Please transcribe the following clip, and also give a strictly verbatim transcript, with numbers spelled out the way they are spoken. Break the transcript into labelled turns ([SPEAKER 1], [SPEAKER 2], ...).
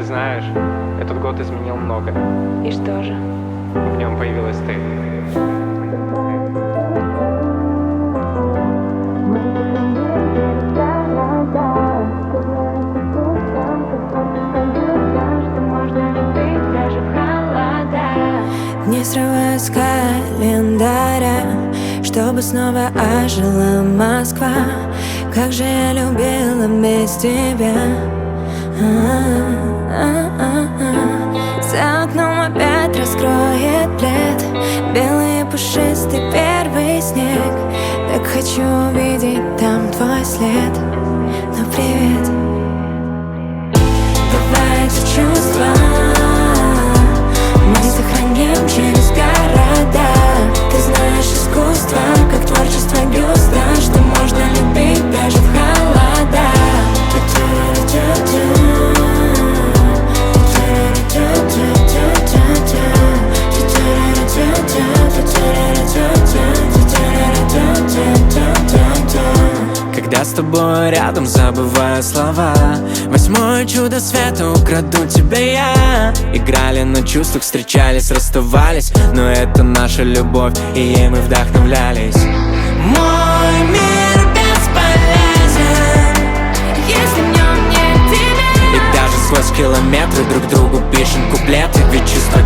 [SPEAKER 1] знаешь, этот год изменил много.
[SPEAKER 2] И что же?
[SPEAKER 1] В нем появилась ты.
[SPEAKER 2] Не срываю с календаря, чтобы снова ожила Москва. Как же я любила без тебя. А-а-а-а. За окном опять раскроет плед, белый и пушистый первый снег. Так хочу увидеть там твой след. Ну привет. Давай эти чувства мы сохраним через города. Ты знаешь искусство, как творчество бюста, что можно любить даже в холода.
[SPEAKER 3] Когда с тобой рядом, забываю слова. Восьмое чудо света, украду тебя я. Играли на чувствах, встречались, расставались, но это наша любовь, и ей мы вдохновлялись. Мой мир бесполезен,
[SPEAKER 2] если в нем нет тебя.
[SPEAKER 3] и даже сквозь километры друг другу пишем куплеты. Ведь чувства